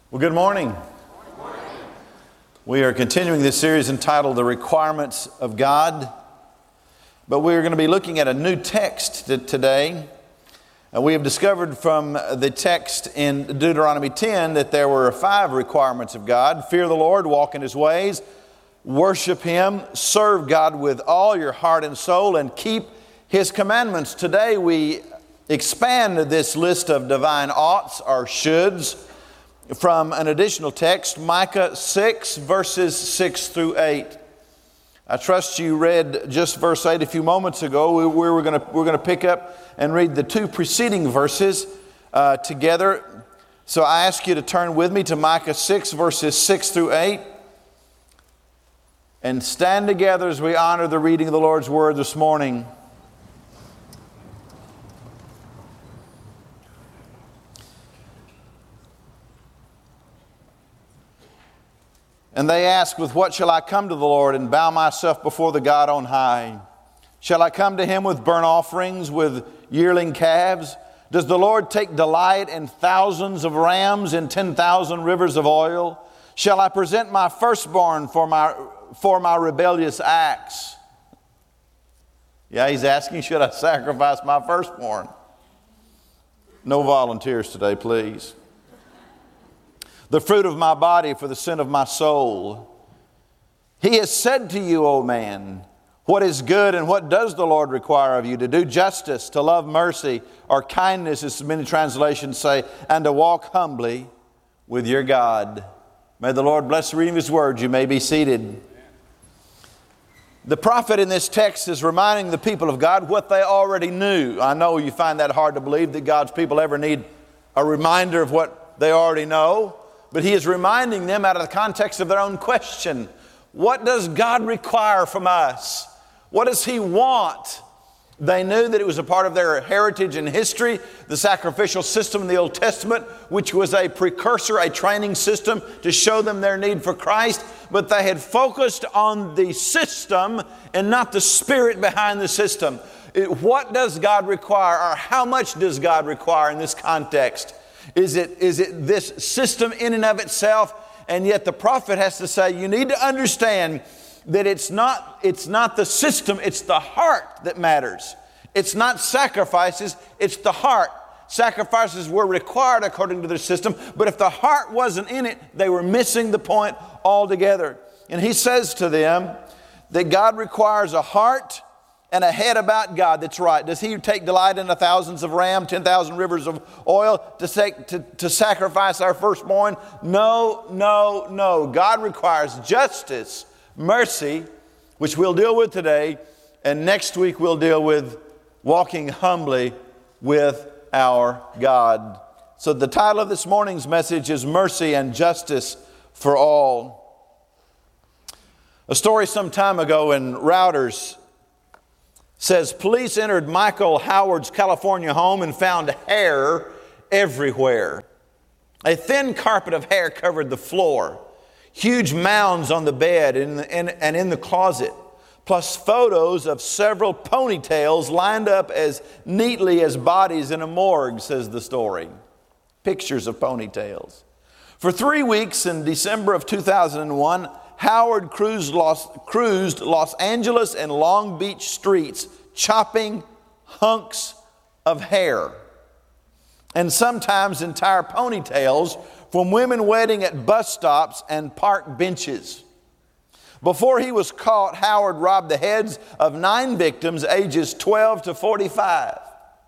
Well, good morning. We are continuing this series entitled The Requirements of God, but we are going to be looking at a new text today. We have discovered from the text in Deuteronomy 10 that there were 5 requirements of God. Fear the Lord, walk in His ways, worship Him, serve God with all your heart and soul, and keep His commandments. Today we expand this list of divine oughts or shoulds from an additional text, Micah 6, verses 6 through 8. I trust you read just verse 8 a few moments ago. We're going to pick up and read the 2 preceding verses together. So I ask you to turn with me to Micah 6, verses 6 through 8. And stand together as we honor the reading of the Lord's Word this morning. And they ask, with what shall I come to the Lord and bow myself before the God on high? Shall I come to Him with burnt offerings, with yearling calves? Does the Lord take delight in thousands of rams and 10,000 rivers of oil? Shall I present my firstborn for my rebellious acts? Yeah, he's asking, should I sacrifice my firstborn? No volunteers today, please. The fruit of my body for the sin of my soul. He has said to you, O man, what is good and what does the Lord require of you? To do justice, to love mercy, or kindness, as many translations say, and to walk humbly with your God. May the Lord bless the reading of His word. You may be seated. The prophet in this text is reminding the people of God what they already knew. I know you find that hard to believe that God's people ever need a reminder of what they already know. But he is reminding them out of the context of their own question. What does God require from us? What does He want? They knew that it was a part of their heritage and history, the sacrificial system in the Old Testament, which was a precursor, a training system to show them their need for Christ. But they had focused on the system and not the spirit behind the system. What does God require, or how much does God require in this context? Is it this system in and of itself? And yet the prophet has to say, you need to understand that it's not the system, it's the heart that matters. It's not sacrifices, it's the heart. Sacrifices were required according to their system, but if the heart wasn't in it, they were missing the point altogether. And he says to them that God requires a heart and a head about God that's right. Does He take delight in the thousands of ram, 10,000 rivers of oil to sacrifice our firstborn? No. God requires justice, mercy, which we'll deal with today, and next week we'll deal with walking humbly with our God. So the title of this morning's message is Mercy and Justice for All. A story some time ago in Reuters says police entered Michael Howard's California home and found hair everywhere. A thin carpet of hair covered the floor, huge mounds on the bed and in the closet, plus photos of several ponytails lined up as neatly as bodies in a morgue, says the story. Pictures of ponytails. For 3 weeks in December of 2001, Howard cruised Los Angeles and Long Beach streets, chopping hunks of hair, and sometimes entire ponytails from women waiting at bus stops and park benches. Before he was caught, Howard robbed the heads of 9 victims ages 12 to 45.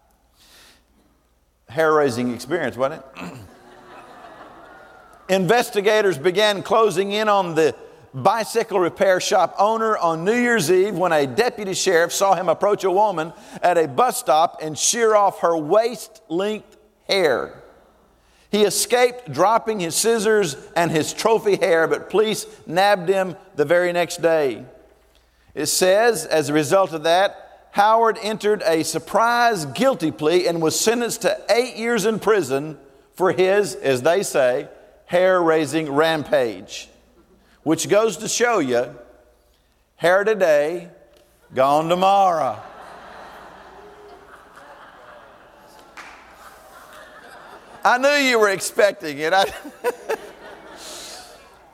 Hair-raising experience, wasn't it? Investigators began closing in on the bicycle repair shop owner on New Year's Eve when a deputy sheriff saw him approach a woman at a bus stop and shear off her waist-length hair. He escaped, dropping his scissors and his trophy hair, but police nabbed him the very next day. It says, as a result of that, Howard entered a surprise guilty plea and was sentenced to 8 years in prison for his, as they say, hair-raising rampage. Which goes to show you, hair today, gone tomorrow. I knew you were expecting it.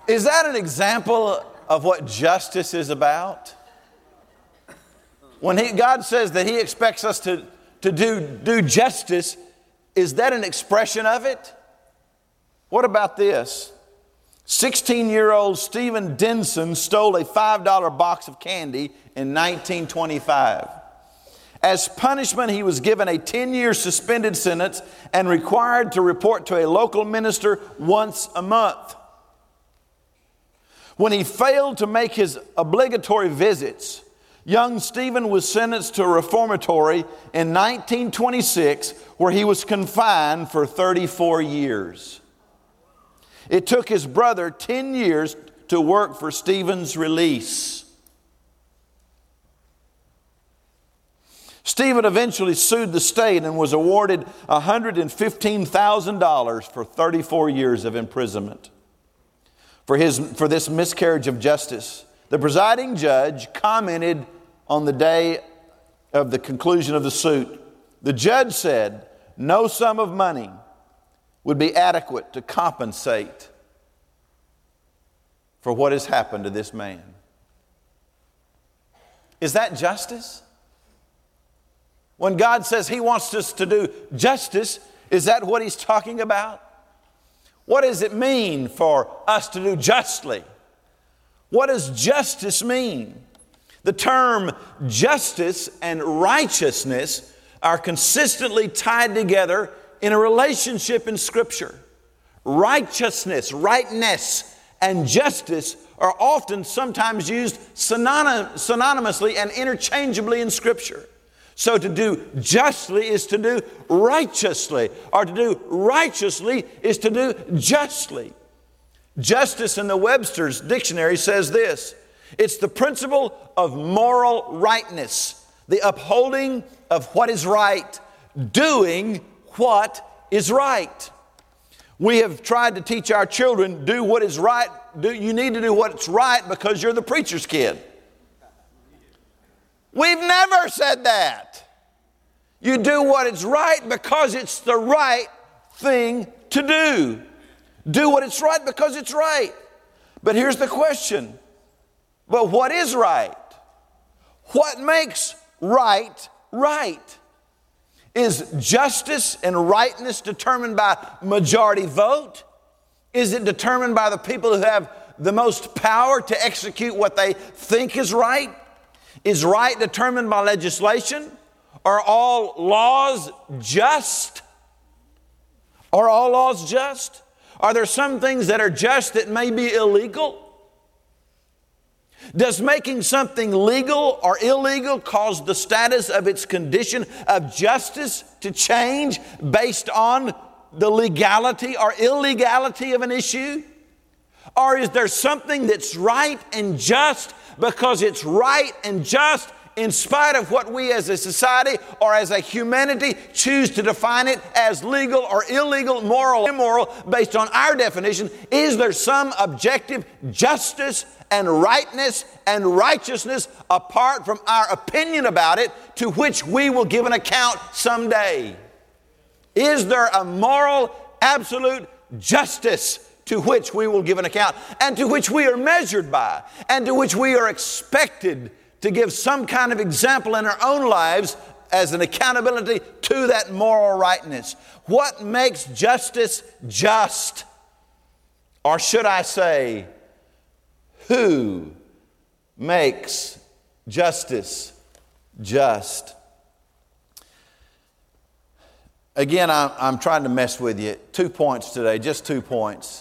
Is that an example of what justice is about? When God says that He expects us to do justice, is that an expression of it? What about this? 16-year-old Stephen Denson stole a $5 box of candy in 1925. As punishment, he was given a 10-year suspended sentence and required to report to a local minister once a month. When he failed to make his obligatory visits, young Stephen was sentenced to a reformatory in 1926, where he was confined for 34 years. It took his brother 10 years to work for Stephen's release. Stephen eventually sued the state and was awarded $115,000 for 34 years of imprisonment. For this miscarriage of justice, the presiding judge commented on the day of the conclusion of the suit. The judge said no sum of money would be adequate to compensate for what has happened to this man. Is that justice? When God says He wants us to do justice, is that what He's talking about? What does it mean for us to do justly? What does justice mean? The term justice and righteousness are consistently tied together in a relationship in Scripture. Righteousness, rightness, and justice are often sometimes used synonymously and interchangeably in Scripture. So to do justly is to do righteously, or to do righteously is to do justly. Justice in the Webster's dictionary says this: it's the principle of moral rightness, the upholding of what is right, doing what is right. We have tried to teach our children, do what is right. You need to do what's right because you're the preacher's kid. We've never said that. You do what is right because it's the right thing to do. Do what is right because it's right. But here's the question. But what is right? What makes right right? Is justice and rightness determined by majority vote? Is it determined by the people who have the most power to execute what they think is right? Is right determined by legislation? Are all laws just? Are all laws just? Are there some things that are just that may be illegal? Does making something legal or illegal cause the status of its condition of justice to change based on the legality or illegality of an issue? Or is there something that's right and just because it's right and just in spite of what we as a society or as a humanity choose to define it as legal or illegal, moral or immoral based on our definition? Is there some objective justice and rightness and righteousness apart from our opinion about it, to which we will give an account someday? Is there a moral, absolute justice to which we will give an account, and to which we are measured by, and to which we are expected to give some kind of example in our own lives as an accountability to that moral rightness? What makes justice just? Or should I say, who makes justice just? Again, I'm trying to mess with you. 2 points today, just 2 points.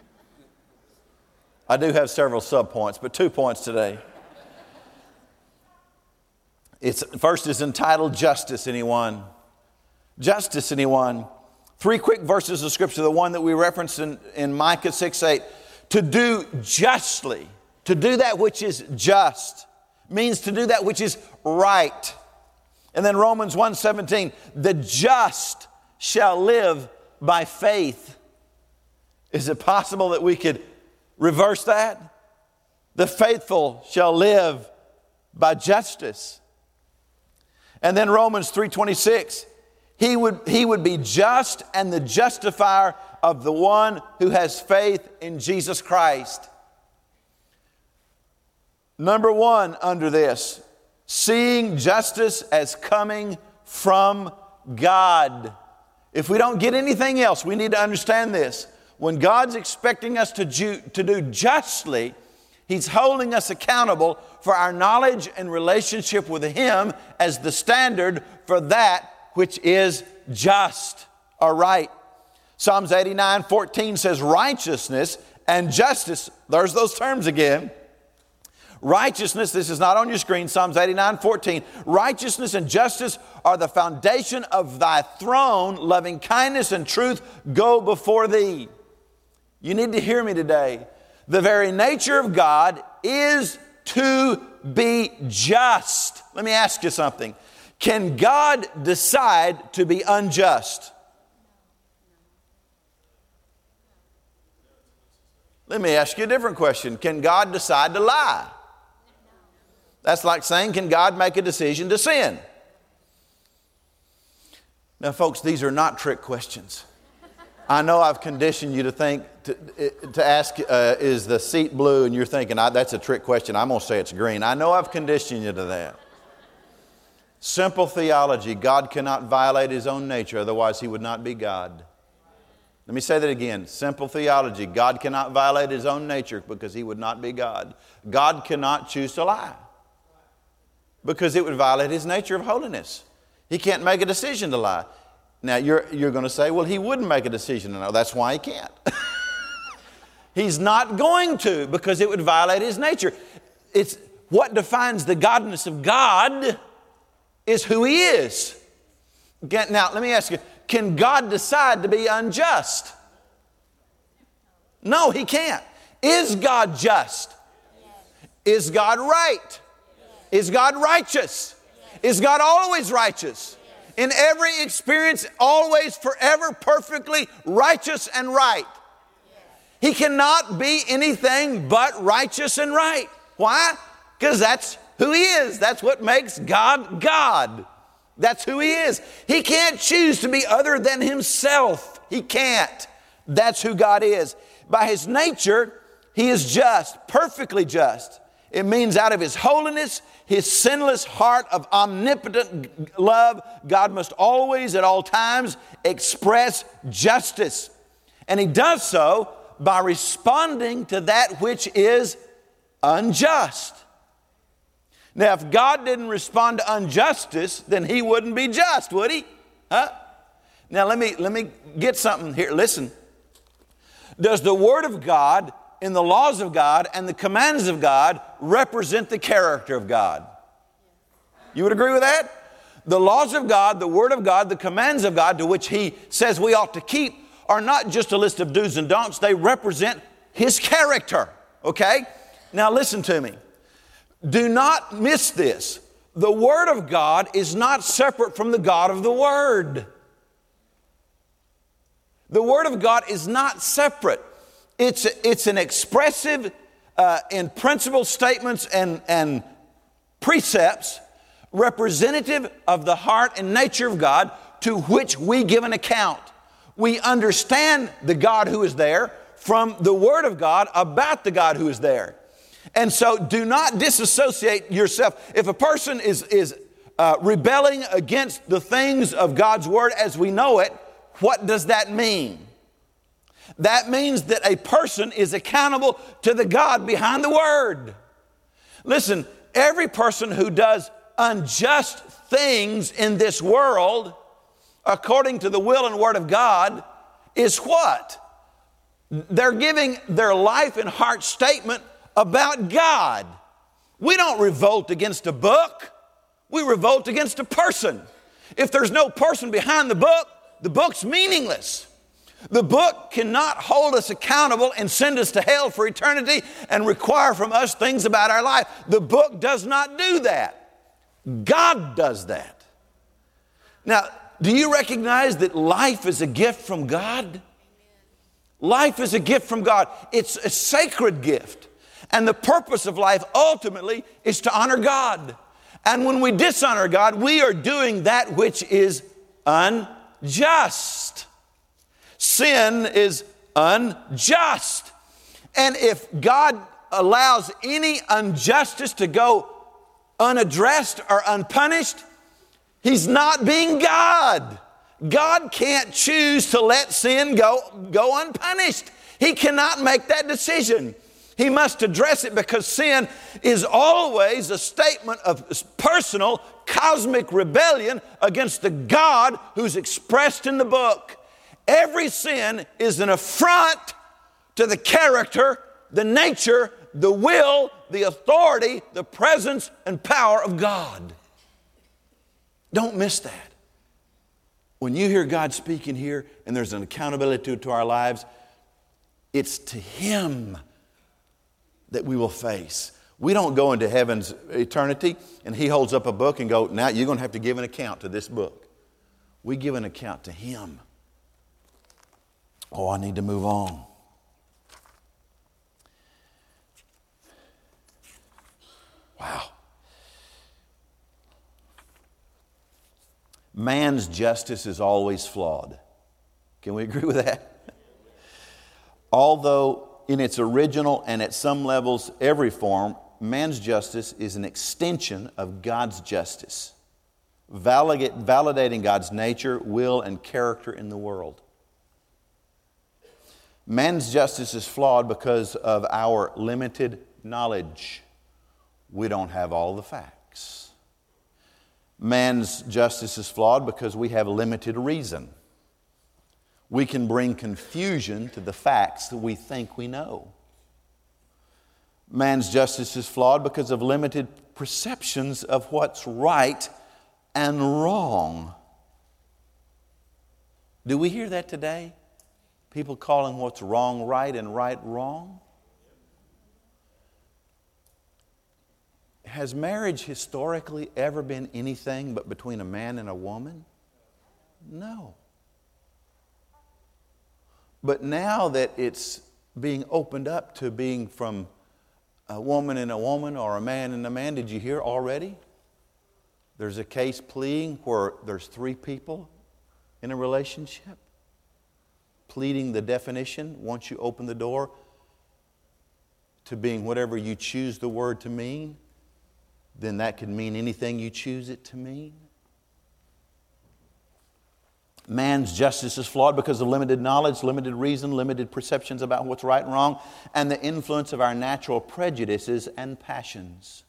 I do have several sub-points, but 2 points today. First is entitled Justice, Anyone? Justice, Anyone? 3 quick verses of Scripture. The one that we referenced in Micah 6:8. To do justly, to do that which is just, means to do that which is right. And then Romans 1:17, the just shall live by faith. Is it possible that we could reverse that? The faithful shall live by justice. And then Romans 3:26, He would be just and the justifier of the one who has faith in Jesus Christ. Number one under this, seeing justice as coming from God. If we don't get anything else, we need to understand this. When God's expecting us to do justly, He's holding us accountable for our knowledge and relationship with Him as the standard for that which is just or right. Psalms 89:14 says righteousness and justice, there's those terms again. Righteousness, this is not on your screen, Psalms 89:14. Righteousness and justice are the foundation of thy throne. Loving kindness and truth go before thee. You need to hear me today. The very nature of God is to be just. Let me ask you something. Can God decide to be unjust? Let me ask you a different question. Can God decide to lie? That's like saying, can God make a decision to sin? Now, folks, these are not trick questions. I know I've conditioned you to think, to ask, is the seat blue? And you're thinking, that's a trick question. I'm going to say it's green. I know I've conditioned you to that. Simple theology. God cannot violate His own nature, otherwise He would not be God. Let me say that again. Simple theology. God cannot violate His own nature because He would not be God. God cannot choose to lie because it would violate His nature of holiness. He can't make a decision to lie. Now, you're going to say, well, He wouldn't make a decision to lie. That's why He can't. He's not going to because it would violate His nature. It's what defines the godness of God is who He is. Now, let me ask you, can God decide to be unjust? No, He can't. Is God just? Is God right? Is God righteous? Is God always righteous? In every experience, always, forever, perfectly righteous and right. He cannot be anything but righteous and right. Why? Because that's who He is. That's what makes God God. That's who He is. He can't choose to be other than Himself. He can't. That's who God is. By His nature, He is just, perfectly just. It means out of His holiness, His sinless heart of omnipotent love, God must always, at all times, express justice. And He does so by responding to that which is unjust. Now, if God didn't respond to injustice, then He wouldn't be just, would He? Huh? Now, let me get something here. Listen. Does the Word of God, in the laws of God and the commands of God, represent the character of God? You would agree with that? The laws of God, the Word of God, the commands of God to which He says we ought to keep are not just a list of do's and don'ts. They represent His character. Okay? Now, listen to me. Do not miss this. The Word of God is not separate from the God of the Word. The Word of God is not separate. It's an expressive in principle statements and precepts representative of the heart and nature of God to which we give an account. We understand the God who is there from the Word of God about the God who is there. And so do not disassociate yourself. If a person is rebelling against the things of God's Word as we know it, what does that mean? That means that a person is accountable to the God behind the Word. Listen, every person who does unjust things in this world, according to the will and Word of God, is what? They're giving their life and heart statement about God. We don't revolt against a book. We revolt against a person. If there's no person behind the book's meaningless. The book cannot hold us accountable and send us to hell for eternity and require from us things about our life. The book does not do that. God does that. Now, do you recognize that life is a gift from God? Life is a gift from God. It's a sacred gift. And the purpose of life ultimately is to honor God. And when we dishonor God, we are doing that which is unjust. Sin is unjust. And if God allows any injustice to go unaddressed or unpunished, He's not being God. God can't choose to let sin go unpunished. He cannot make that decision. He must address it because sin is always a statement of personal, cosmic rebellion against the God who's expressed in the book. Every sin is an affront to the character, the nature, the will, the authority, the presence, and power of God. Don't miss that. When you hear God speaking here and there's an accountability to our lives, it's to Him that we will face. We don't go into heaven's eternity and He holds up a book and go, now you're going to have to give an account to this book. We give an account to Him. Oh, I need to move on. Wow. Man's justice is always flawed. Can we agree with that? Although in its original and at some levels every form, man's justice is an extension of God's justice, validating God's nature, will, and character in the world. Man's justice is flawed because of our limited knowledge. We don't have all the facts. Man's justice is flawed because we have limited reason. We can bring confusion to the facts that we think we know. Man's justice is flawed because of limited perceptions of what's right and wrong. Do we hear that today? People calling what's wrong right and right wrong? Has marriage historically ever been anything but between a man and a woman? No. But now that it's being opened up to being from a woman and a woman or a man and a man, did you hear already? There's a case pleading where there's 3 people in a relationship, pleading the definition once you open the door to being whatever you choose the word to mean, then that could mean anything you choose it to mean. Man's justice is flawed because of limited knowledge, limited reason, limited perceptions about what's right and wrong, and the influence of our natural prejudices and passions.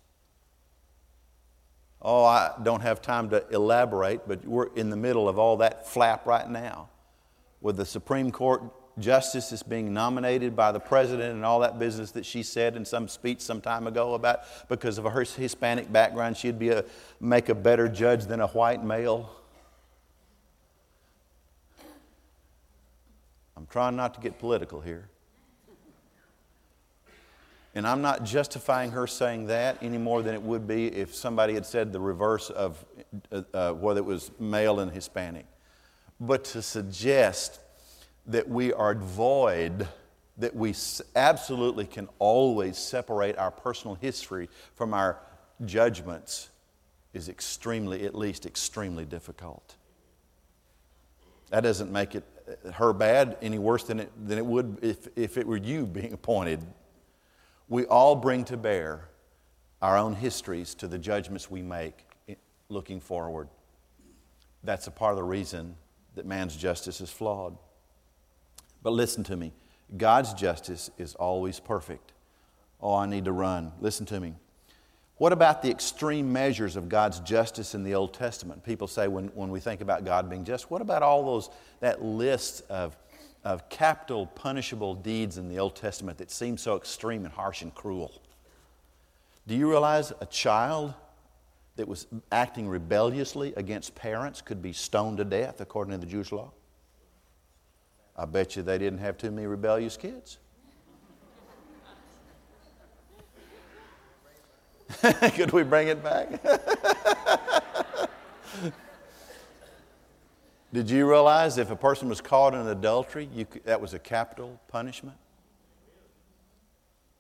Oh, I don't have time to elaborate, but we're in the middle of all that flap right now, with the Supreme Court justice is being nominated by the president and all that business that she said in some speech some time ago about because of her Hispanic background, she'd make a better judge than a white male. I'm trying not to get political here. And I'm not justifying her saying that any more than it would be if somebody had said the reverse of whether it was male and Hispanic. But to suggest that we are void, that we absolutely can always separate our personal history from our judgments is extremely difficult. That doesn't make it her bad any worse than it would if it were you being appointed. We all bring to bear our own histories to the judgments we make looking forward. That's a part of the reason that man's justice is flawed. But listen to me. God's justice is always perfect. Oh, I need to run. Listen to me. What about the extreme measures of God's justice in the Old Testament? People say when we think about God being just, what about all that list of capital punishable deeds in the Old Testament that seem so extreme and harsh and cruel? Do you realize a child that was acting rebelliously against parents could be stoned to death according to the Jewish law? I bet you they didn't have too many rebellious kids. Could we bring it back? Did you realize if a person was caught in adultery, that was a capital punishment?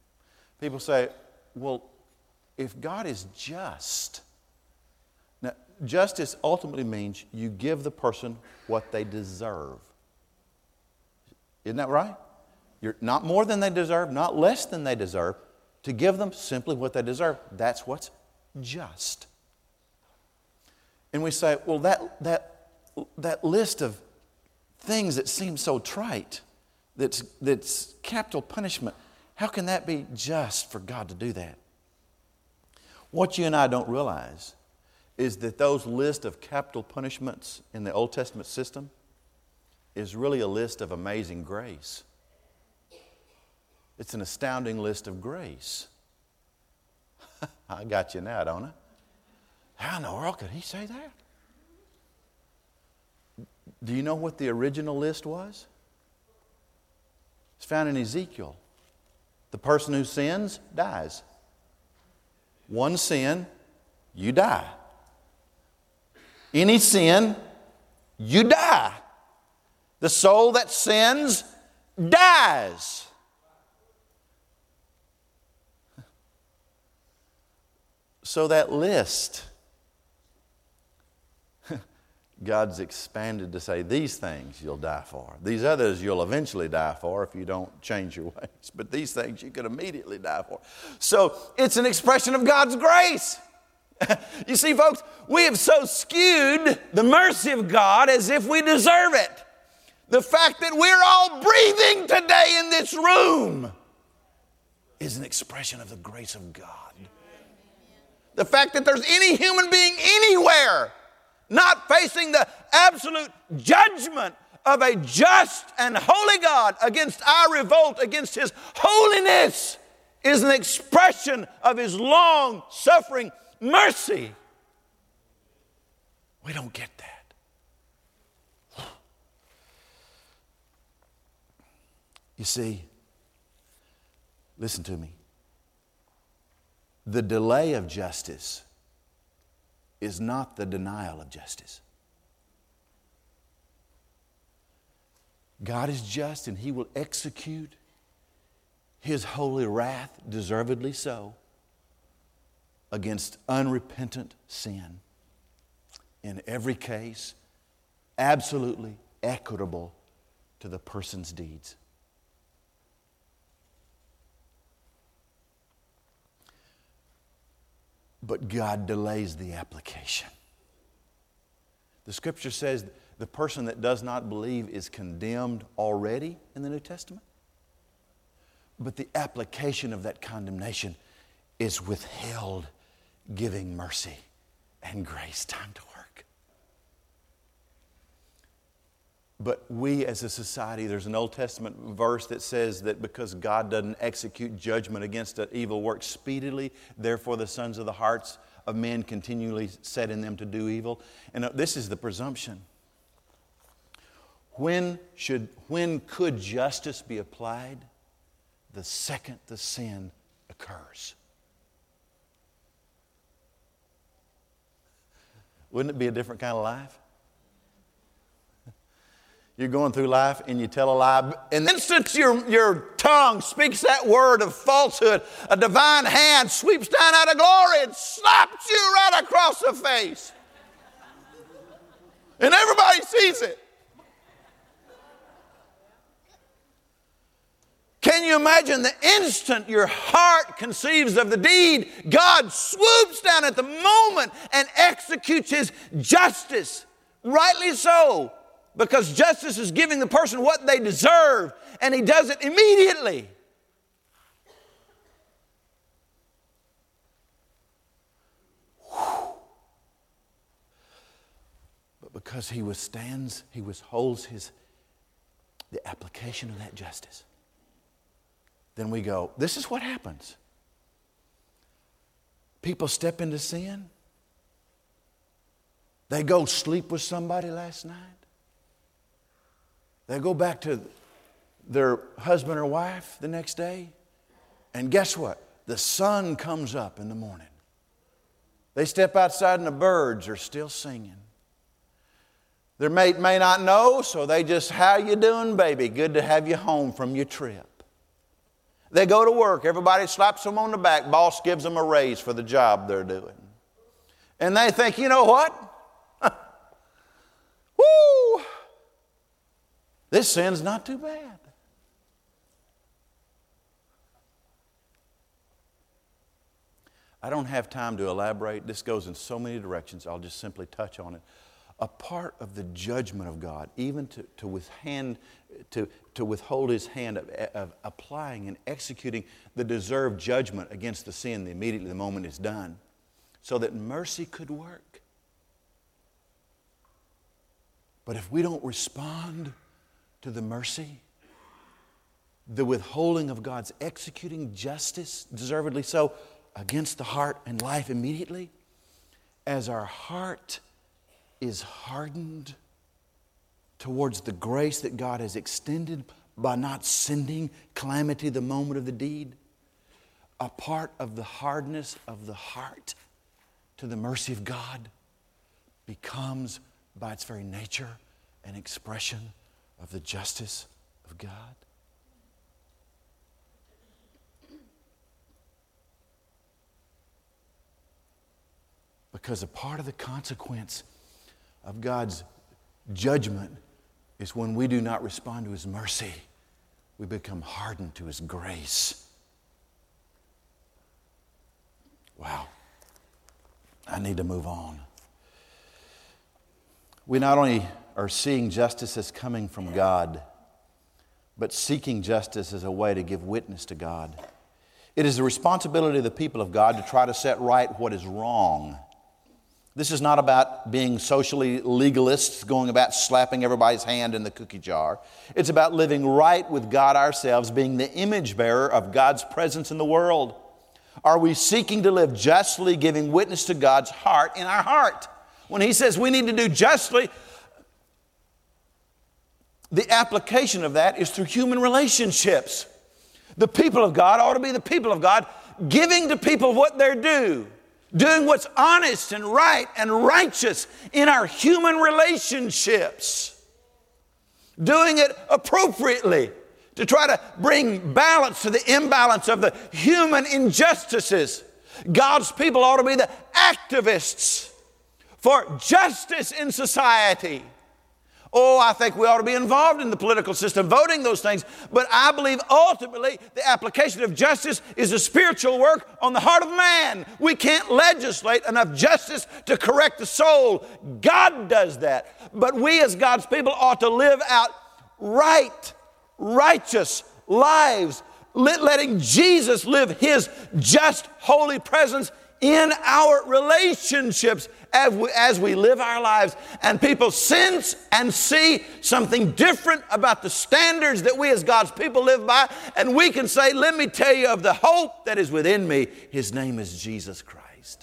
People say, well, if God is just, now justice ultimately means you give the person what they deserve. Isn't that right? You're not more than they deserve, not less than they deserve. To give them simply what they deserve. That's what's just. And we say, well, that list of things that seem so trite, that's capital punishment, how can that be just for God to do that? What you and I don't realize is that those list of capital punishments in the Old Testament system is really a list of amazing grace. It's an astounding list of grace. I got you now, don't I? How in the world could he say that? Do you know what the original list was? It's found in Ezekiel. The person who sins dies. One sin, you die. Any sin, you die. The soul that sins dies. So that list, God's expanded to say, these things you'll die for. These others you'll eventually die for if you don't change your ways. But these things you could immediately die for. So it's an expression of God's grace. You see, folks, we have so skewed the mercy of God as if we deserve it. The fact that we're all breathing today in this room is an expression of the grace of God. The fact that there's any human being anywhere not facing the absolute judgment of a just and holy God against our revolt against His holiness is an expression of His long-suffering mercy. We don't get that. You see, listen to me. The delay of justice is not the denial of justice. God is just and He will execute His holy wrath, deservedly so, against unrepentant sin. In every case, absolutely equitable to the person's deeds. But God delays the application. The Scripture says the person that does not believe is condemned already in the New Testament. But the application of that condemnation is withheld, giving mercy and grace time to work. But we as a society, there's an Old Testament verse that says that because God doesn't execute judgment against an evil work speedily, therefore the sons of the hearts of men continually set in them to do evil. And this is the presumption. When could justice be applied? The second the sin occurs. Wouldn't it be a different kind of life? You're going through life and you tell a lie. In the instant your tongue speaks that word of falsehood, a divine hand sweeps down out of glory and slaps you right across the face. And everybody sees it. Can you imagine the instant your heart conceives of the deed, God swoops down at the moment and executes His justice. Rightly so. Because justice is giving the person what they deserve, and He does it immediately. Whew. But because He withstands, He withholds the application of that justice. Then we go, this is what happens. People step into sin. They go sleep with somebody last night. They go back to their husband or wife the next day. And guess what? The sun comes up in the morning. They step outside and the birds are still singing. Their mate may not know, so they just, how you doing, baby? Good to have you home from your trip. They go to work. Everybody slaps them on the back. Boss gives them a raise for the job they're doing. And they think, you know what? This sin's not too bad. I don't have time to elaborate. This goes in so many directions. I'll just simply touch on it. A part of the judgment of God, even to withhold His hand of applying and executing the deserved judgment against the sin immediately the moment it's done, so that mercy could work. But if we don't respond to the mercy, the withholding of God's executing justice, deservedly so, against the heart and life immediately, as our heart is hardened towards the grace that God has extended by not sending calamity the moment of the deed, a part of the hardness of the heart to the mercy of God becomes, by its very nature, an expression of the justice of God. Because a part of the consequence of God's judgment is when we do not respond to His mercy, we become hardened to His grace. Wow. I need to move on. We not only are seeing justice as coming from God, but seeking justice as a way to give witness to God. It is the responsibility of the people of God to try to set right what is wrong. This is not about being socially legalists, going about slapping everybody's hand in the cookie jar. It's about living right with God ourselves, being the image bearer of God's presence in the world. Are we seeking to live justly, giving witness to God's heart in our heart? When He says we need to do justly, the application of that is through human relationships. The people of God ought to be the people of God, giving to people what they're due. Doing what's honest and right and righteous in our human relationships. Doing it appropriately to try to bring balance to the imbalance of the human injustices. God's people ought to be the activists for justice in society. Oh, I think we ought to be involved in the political system, voting those things. But I believe ultimately the application of justice is a spiritual work on the heart of man. We can't legislate enough justice to correct the soul. God does that. But we as God's people ought to live out right, righteous lives, letting Jesus live His just, holy presence in our relationships as we live our lives, and people sense and see something different about the standards that we as God's people live by, and we can say, let me tell you of the hope that is within me. His name is Jesus Christ.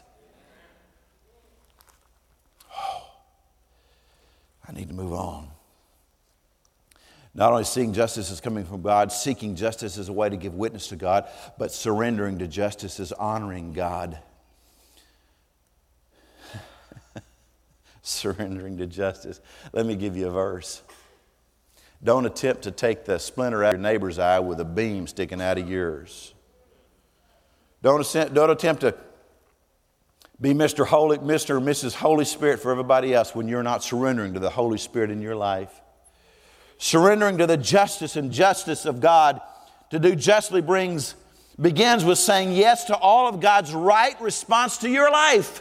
Oh, I need to move on. Not only seeing justice as coming from God, seeking justice as a way to give witness to God, but surrendering to justice is honoring God. Surrendering to justice. Let me give you a verse. Don't attempt to take the splinter out of your neighbor's eye with a beam sticking out of yours. Don't attempt to be Mr. or Mrs. Holy Spirit for everybody else when you're not surrendering to the Holy Spirit in your life. Surrendering to the justice and justice of God to do justly begins with saying yes to all of God's right response to your life.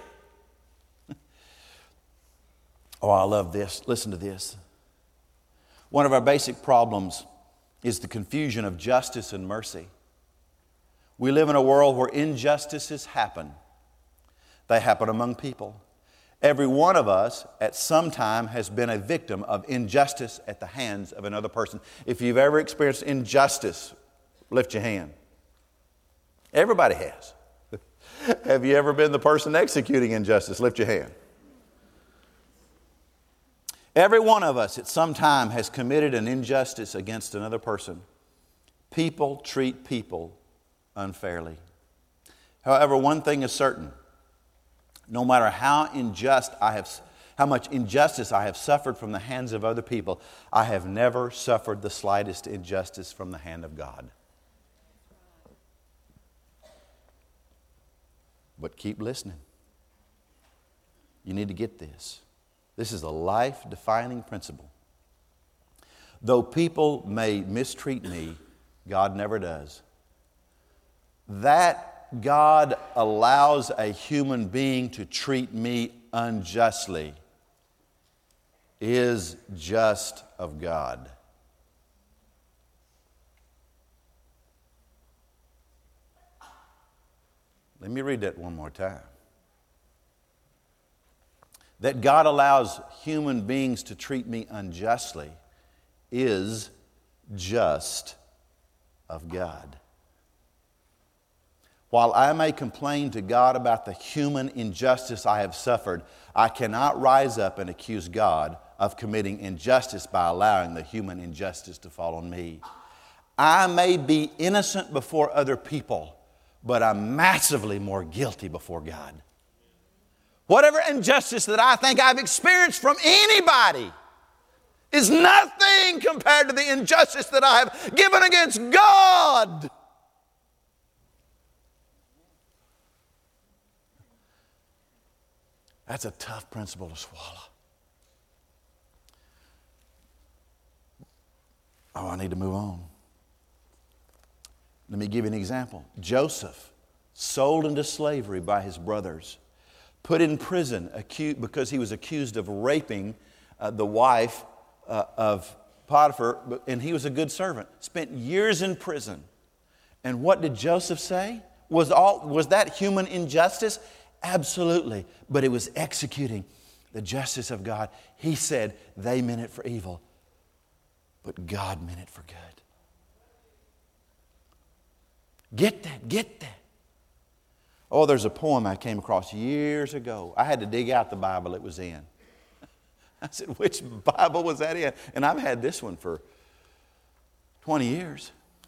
Oh, I love this. Listen to this. One of our basic problems is the confusion of justice and mercy. We live in a world where injustices happen. They happen among people. Every one of us at some time has been a victim of injustice at the hands of another person. If you've ever experienced injustice, lift your hand. Everybody has. Have you ever been the person executing injustice? Lift your hand. Every one of us at some time has committed an injustice against another person. People treat people unfairly. However, one thing is certain. No matter how much injustice I have suffered from the hands of other people, I have never suffered the slightest injustice from the hand of God. But keep listening. You need to get this. This is a life-defining principle. Though people may mistreat me, God never does. That God allows a human being to treat me unjustly is just of God. Let me read that one more time. That God allows human beings to treat me unjustly is just of God. While I may complain to God about the human injustice I have suffered, I cannot rise up and accuse God of committing injustice by allowing the human injustice to fall on me. I may be innocent before other people, but I'm massively more guilty before God. Whatever injustice that I think I've experienced from anybody is nothing compared to the injustice that I have given against God. That's a tough principle to swallow. Oh, I need to move on. Let me give you an example. Joseph, sold into slavery by his brothers, put in prison because he was accused of raping the wife of Potiphar, and he was a good servant. Spent years in prison. And what did Joseph say? Was that human injustice? Absolutely. But it was executing the justice of God. He said, they meant it for evil, but God meant it for good. Get that. Oh, there's a poem I came across years ago. I had to dig out the Bible it was in. I said, which Bible was that in? And I've had this one for 20 years.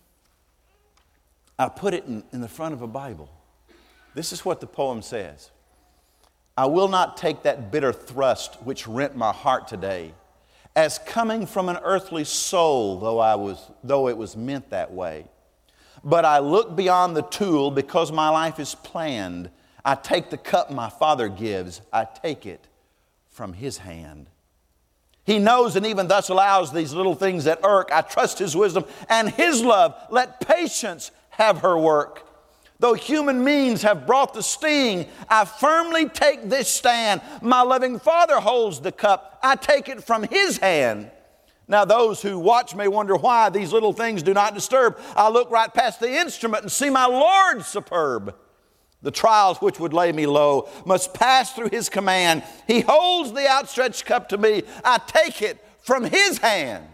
I put it in the front of a Bible. This is what the poem says. I will not take that bitter thrust which rent my heart today, as coming from an earthly soul, though it was meant that way. But I look beyond the tool because my life is planned. I take the cup my Father gives. I take it from His hand. He knows and even thus allows these little things that irk. I trust His wisdom and His love. Let patience have her work. Though human means have brought the sting, I firmly take this stand. My loving Father holds the cup. I take it from His hand. Now those who watch may wonder why these little things do not disturb. I look right past the instrument and see my Lord superb. The trials which would lay me low must pass through His command. He holds the outstretched cup to me. I take it from His hand.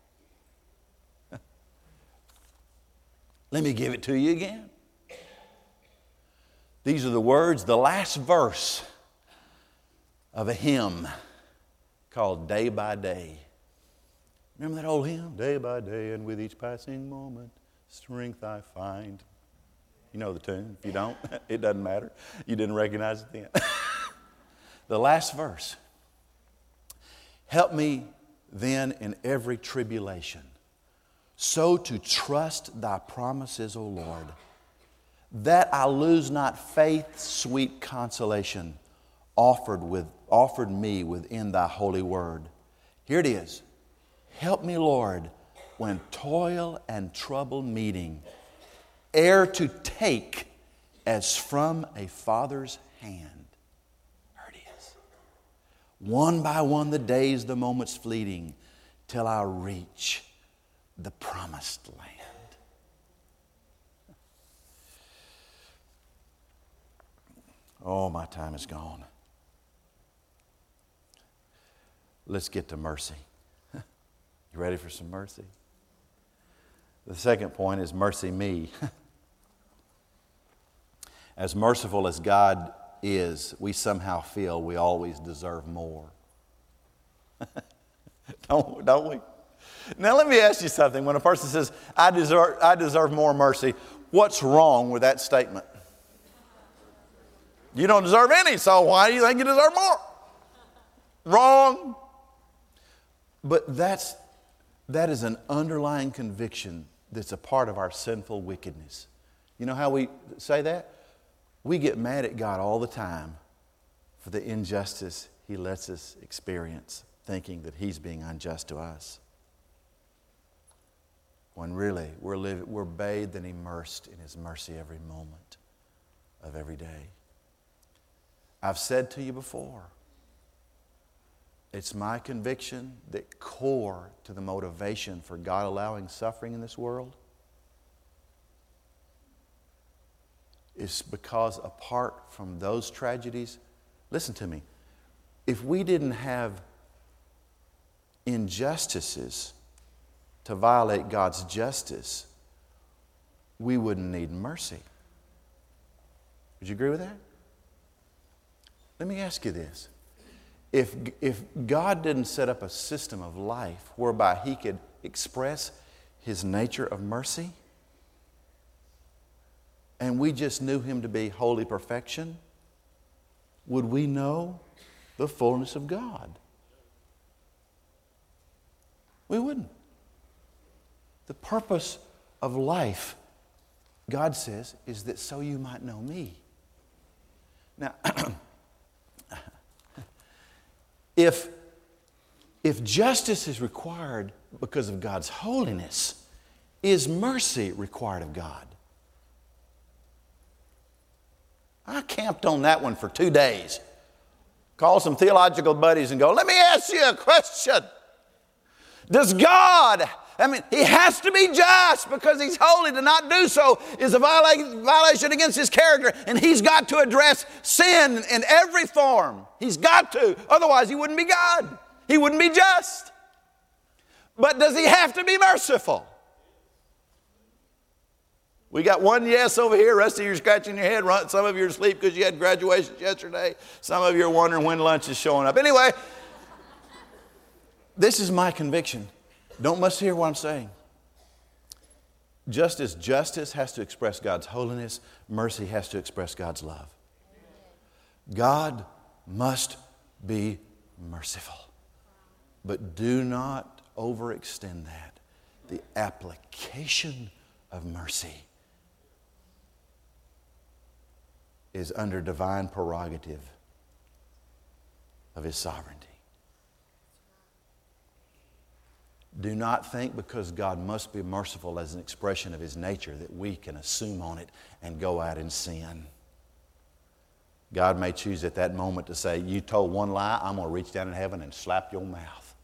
Let me give it to you again. These are the words, the last verse of a hymn called Day by Day. Remember that old hymn? Day by day and with each passing moment, strength I find. You know the tune. If you don't, it doesn't matter. You didn't recognize it then. The last verse. Help me then in every tribulation, so to trust Thy promises, O Lord, that I lose not faith's sweet consolation offered me within Thy holy word. Here it is. Help me, Lord, when toil and trouble meeting, ere to take as from a father's hand. There it is. One by one the days, the moments fleeting, till I reach the promised land. Oh, my time is gone. Let's get to mercy. You ready for some mercy? The second point is mercy me. As merciful as God is, we somehow feel we always deserve more. Don't we? Now let me ask you something. When a person says, I deserve more mercy, what's wrong with that statement? You don't deserve any, so why do you think you deserve more? Wrong. But that is an underlying conviction that's a part of our sinful wickedness. You know how we say that? We get mad at God all the time for the injustice He lets us experience, thinking that He's being unjust to us. when really we're bathed and immersed in His mercy every moment of every day. I've said to you before, it's my conviction that core to the motivation for God allowing suffering in this world is because apart from those tragedies, listen to me, if we didn't have injustices to violate God's justice, we wouldn't need mercy. Would you agree with that? Let me ask you this. If God didn't set up a system of life whereby He could express His nature of mercy, and we just knew Him to be holy perfection, would we know the fullness of God? We wouldn't. The purpose of life, God says, is that so you might know me. Now, if justice is required because of God's holiness, is mercy required of God? I camped on that one for 2 days. Called some theological buddies and go, let me ask you a question. Does God, He has to be just because He's holy. To not do so is a violation against His character. And He's got to address sin in every form. He's got to. Otherwise, He wouldn't be God. He wouldn't be just. But does He have to be merciful? We got one yes over here. The rest of you are scratching your head. Some of you are asleep because you had graduations yesterday. Some of you are wondering when lunch is showing up. Anyway, this is my conviction. Don't mishear what I'm saying. Just as justice has to express God's holiness, mercy has to express God's love. God must be merciful. But do not overextend that. The application of mercy is under divine prerogative of His sovereignty. Do not think because God must be merciful as an expression of His nature that we can assume on it and go out and sin. God may choose at that moment to say, you told one lie, I'm going to reach down in heaven and slap your mouth.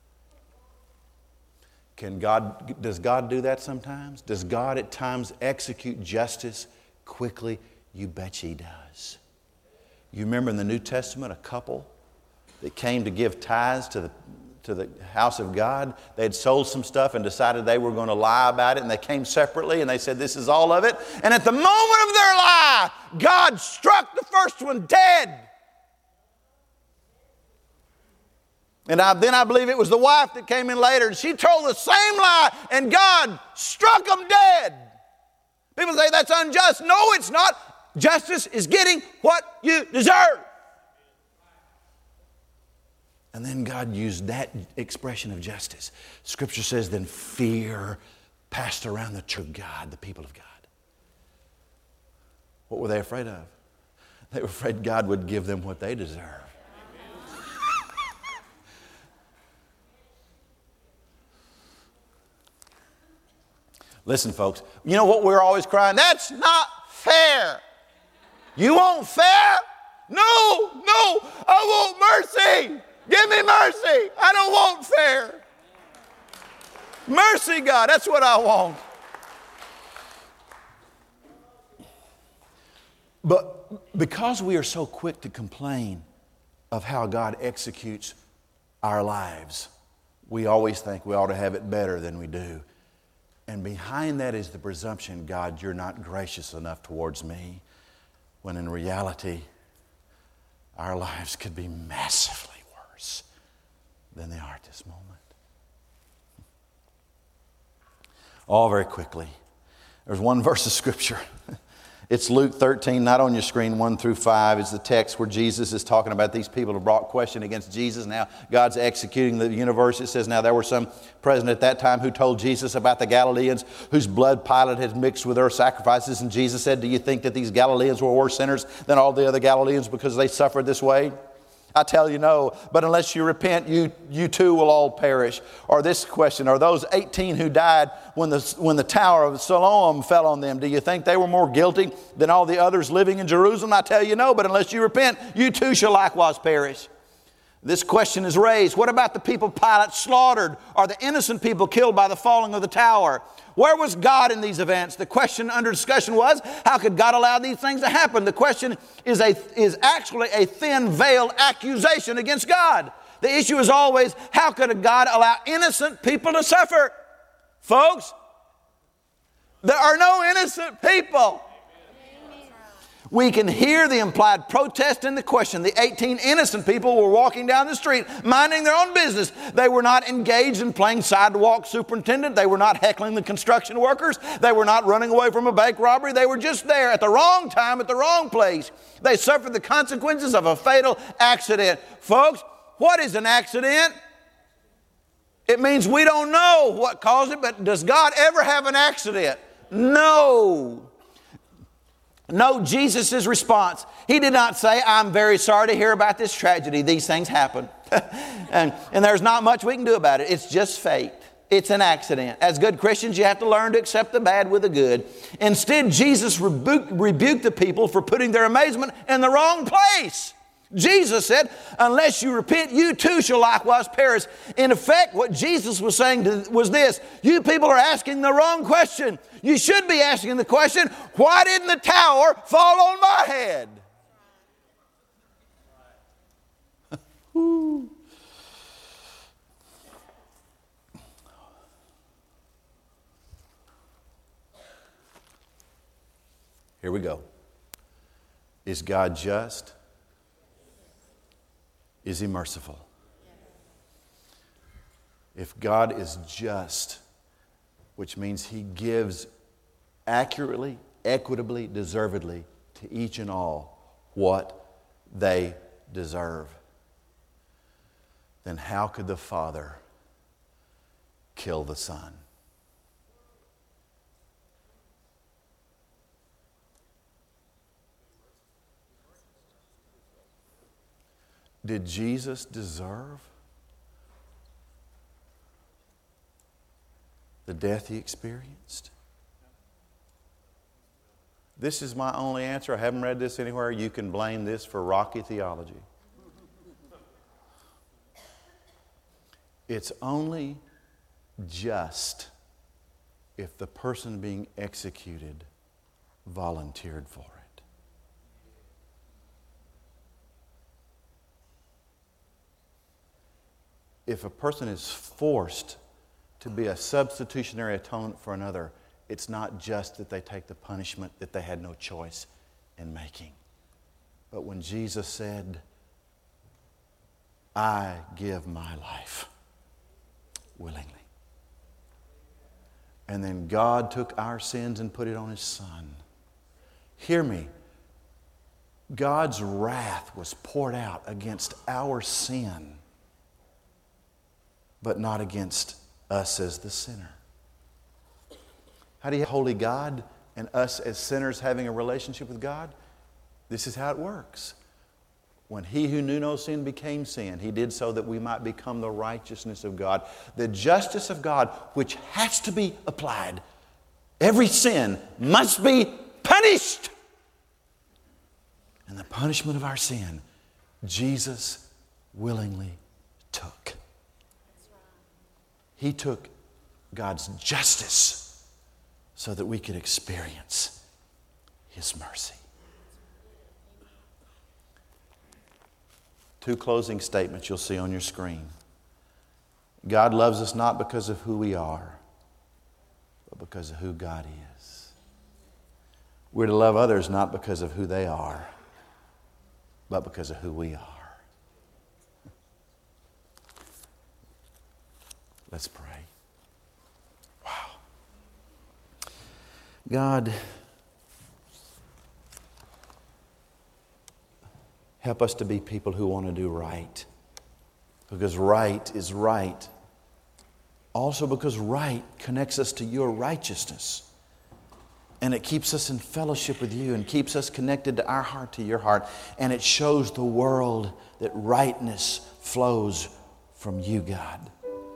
Does God do that sometimes? Does God at times execute justice quickly? You bet He does. You remember in the New Testament a couple that came to give tithes to the house of God. They had sold some stuff and decided they were going to lie about it, and they came separately and they said, this is all of it. And at the moment of their lie, God struck the first one dead. And then I believe it was the wife that came in later, and she told the same lie, and God struck them dead. People say that's unjust. No, it's not. Justice is getting what you deserve. And then God used that expression of justice. Scripture says, then fear passed around the church of God, the people of God. What were they afraid of? They were afraid God would give them what they deserve. Listen, folks, you know what we're always crying? That's not fair. You want fair? No, I want mercy. Give me mercy. I don't want fair. Mercy, God, that's what I want. But because we are so quick to complain of how God executes our lives, we always think we ought to have it better than we do. And behind that is the presumption, God, you're not gracious enough towards me, when in reality, our lives could be massively worse than they are at this moment. All very quickly. There's one verse of Scripture. It's Luke 13, not on your screen, 1 through 5. It's the text where Jesus is talking about these people who brought question against Jesus. Now God's executing the universe. It says, now there were some present at that time who told Jesus about the Galileans whose blood Pilate had mixed with their sacrifices. And Jesus said, do you think that these Galileans were worse sinners than all the other Galileans because they suffered this way? I tell you no, but unless you repent, you too will all perish. Or this question, are those 18 who died when the Tower of Siloam fell on them, do you think they were more guilty than all the others living in Jerusalem? I tell you no, but unless you repent, you too shall likewise perish. This question is raised. What about the people Pilate slaughtered, or the innocent people killed by the falling of the tower? Where was God in these events? The question under discussion was, how could God allow these things to happen? The question is actually a thin veiled accusation against God. The issue is always, how could God allow innocent people to suffer? Folks, there are no innocent people. We can hear the implied protest in the question. The 18 innocent people were walking down the street, minding their own business. They were not engaged in playing sidewalk superintendent. They were not heckling the construction workers. They were not running away from a bank robbery. They were just there at the wrong time, at the wrong place. They suffered the consequences of a fatal accident. Folks, what is an accident? It means we don't know what caused it, but does God ever have an accident? No. Note Jesus' response. He did not say, I'm very sorry to hear about this tragedy. These things happen. and there's not much we can do about it. It's just fate. It's an accident. As good Christians, you have to learn to accept the bad with the good. Instead, Jesus rebuked the people for putting their amazement in the wrong place. Jesus said, unless you repent, you too shall likewise perish. In effect, what Jesus was saying was this: you people are asking the wrong question. You should be asking the question, why didn't the tower fall on my head? Here we go. Is God just? Is He merciful? If God is just, which means He gives accurately, equitably, deservedly to each and all what they deserve, then how could the Father kill the Son? Did Jesus deserve the death He experienced? This is my only answer. I haven't read this anywhere. You can blame this for rocky theology. It's only just if the person being executed volunteered for it. If a person is forced to be a substitutionary atonement for another, it's not just that they take the punishment that they had no choice in making. But when Jesus said, I give my life willingly. And then God took our sins and put it on His Son. Hear me. God's wrath was poured out against our sin, but not against us as the sinner. How do you have holy God and us as sinners having a relationship with God? This is how it works. When He who knew no sin became sin, He did so that we might become the righteousness of God. The justice of God, which has to be applied. Every sin must be punished. And the punishment of our sin, Jesus willingly took. He took God's justice so that we could experience His mercy. Two closing statements you'll see on your screen. God loves us not because of who we are, but because of who God is. We're to love others not because of who they are, but because of who we are. Let's pray. Wow. God, help us to be people who want to do right. Because right is right. Also because right connects us to your righteousness. And it keeps us in fellowship with you and keeps us connected to our heart, to your heart. And it shows the world that rightness flows from you, God.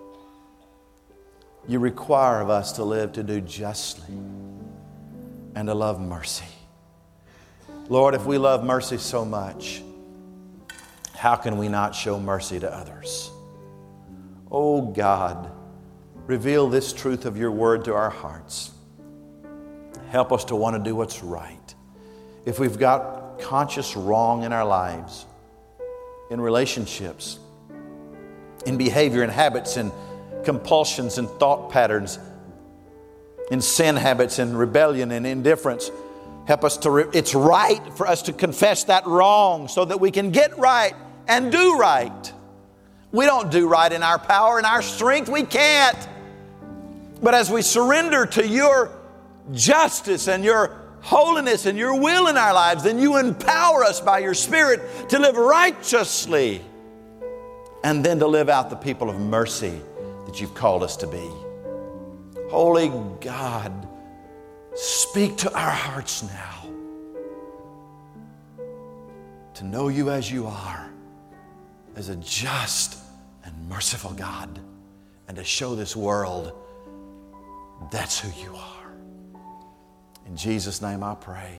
You require of us to live to do justly and to love mercy. Lord, if we love mercy so much, how can we not show mercy to others? Oh God, reveal this truth of your word to our hearts. Help us to want to do what's right. If we've got conscious wrong in our lives, in relationships, in behavior and habits and compulsions and thought patterns, in sin habits and rebellion and indifference, help us to, it's right for us to confess that wrong so that we can get right and do right. We don't do right in our power and our strength. We can't. But as we surrender to your justice and your holiness and your will in our lives, then you empower us by your Spirit to live righteously and then to live out the people of mercy that you've called us to be. Holy God, speak to our hearts now to know you as you are, as a just and merciful God, and to show this world that's who you are. In Jesus' name I pray.